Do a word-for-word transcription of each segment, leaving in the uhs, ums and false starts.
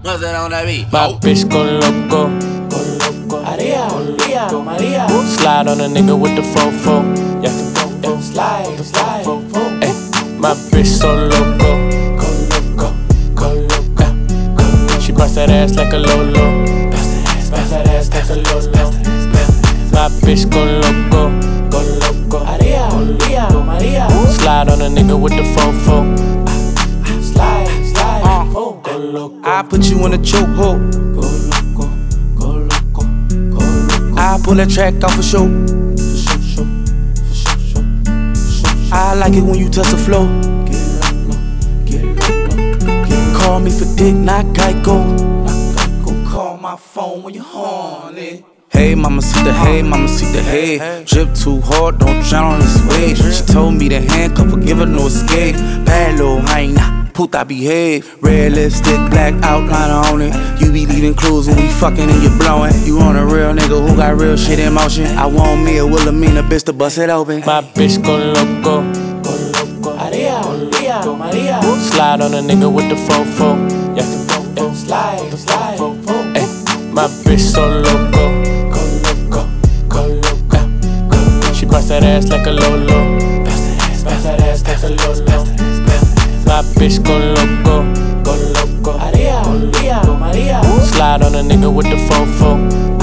No se on that beat. My bitch go loco. Maria, Maria, Maria. Slide on a nigga with the fofo. Yeah. Slide, slide, Ay, my bitch so loco. Go loco, go loco, go loco. She bust that ass like a Lolo. Bust that ass, bust that ass like a Lolo. My bitch go loco. Go loco. Maria, Maria, Maria. Slide on a nigga with the fofo. Slide, slide, uh, go loco. I put you in a chokehold. Go loco, go loco, go loco. I pull that track off a show. For show, show, for show, show, for show, show. I like it when you touch the flow. Get low, get low, get low. Call me for dick, not Geico. Go call my phone when you're horny. Hey, mama, see the hey, mama, see the hey. Drip too hard, don't drown on this wave. She told me to handcuff her, give her no escape. Bad little hyena, puta behave. Red lipstick, black outliner on it. You be leaving clues when we fucking and you blowing. You on a real nigga who got real shit in motion. I want me a Wilhelmina bitch to bust it open. My bitch go loco. Go loco. Maria, Maria, Maria. Slide on a nigga with the fofo. Yeah. Slide, slide, Ay, my bitch so loco. go loco, go loco, go loco. She bust that ass like a Lolo. Bust that ass, bust that ass like a Lolo. My bitch go loco. Go loco. Maria, Maria, Maria. Slide on a nigga with the fofo.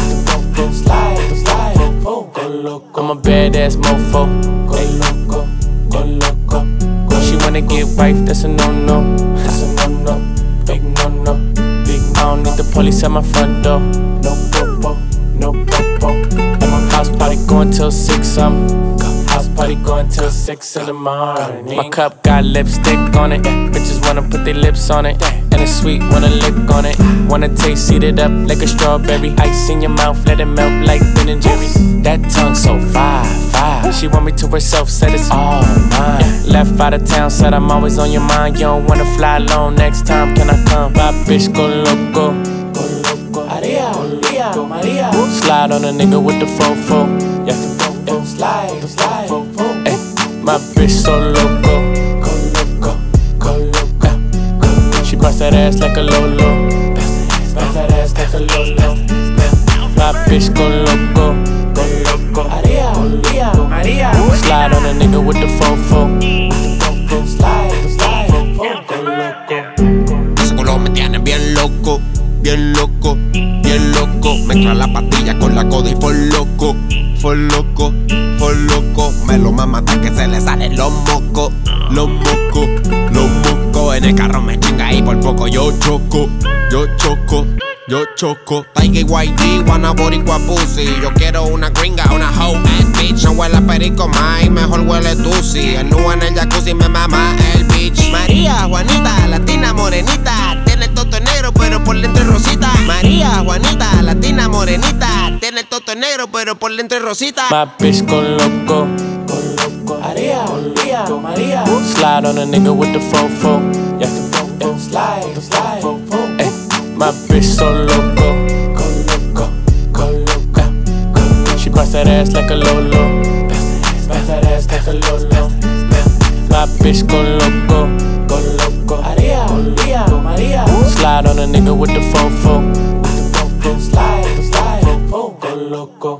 Slide, slide, go loco. I'm a badass mofo. Go loco, go loco, go. She wanna get wife, that's a no-no. That's a no no, big no no, big I don't need the police at my front door. no popo, no popo. At my house party going till six, um house party going till six in the morning. My cup got lipstick on it, bitches wanna put their lips on it, and it's sweet, wanna lick on it. Wanna taste, eat it up like a strawberry. Ice in your mouth, let it melt like Ben and Jerry's. That tongue so fire, fire. She want me to herself, said it's all mine. Left out of town, said I'm always on your mind. You don't wanna fly alone, next time can I come? My bitch go loco. Go loco. Maria, Maria, Maria. Slide on a nigga with the fofo. Yeah. Slide, slide, Ay, my bitch so loco. go loco, go loco, go loco. She bust that ass like a Lolo. Bust that ass like a Lolo. My bitch go loco. Go loco. Maria, Maria, Maria. Slide on a nigga with the fofo. Slide, slide, go loco. Ese culo me tiene bien loco, bien loco, bien loco. Mezcla la pastilla con la coda y por loco, por loco, por loco. Me lo mama hasta que se le salen los mocos, los mocos, los mocos. En el carro me chinga y por poco yo choco, yo choco. Yo choco, Tiger Y D, wanna boricua pussy. Yo quiero una gringa, una hoe ass bitch. No huele a perico más, mejor huele tusi. El nu en el jacuzzi me mama el bitch. María, Juanita, latina morenita. Tiene el toto negro pero por dentro es rosita. María, Juanita, latina morenita. Tiene el toto negro pero por dentro es rosita. My bitch go loco. Go loco. Maria, Maria, Maria. Slide on a nigga with the fofo. Yeah. Slide, slide, Ay, my bitch so loco. go loco, go loco, go loco. She bust that ass like a Lolo. Bust that ass like a Lolo. My bitch go loco. Go loco. Maria, Maria, Maria. Slide on a nigga with the fofo. Slide, slide, go loco.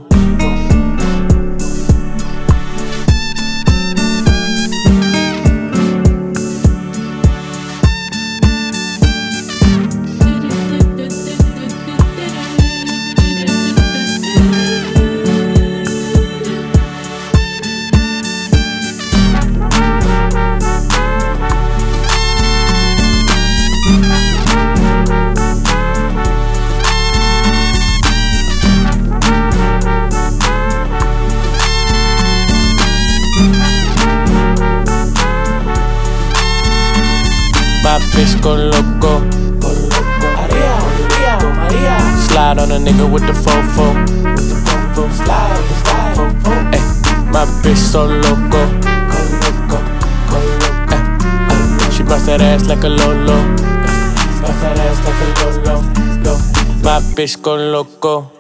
My bitch go loco. Go loco. Maria, Maria, Maria. Slide on a nigga with the fofo. Slide, slide, Ay, my bitch so loco. go loco, go loco. Ay, she bust that ass like a Lolo. Bust that ass like a Lolo. My bitch go loco.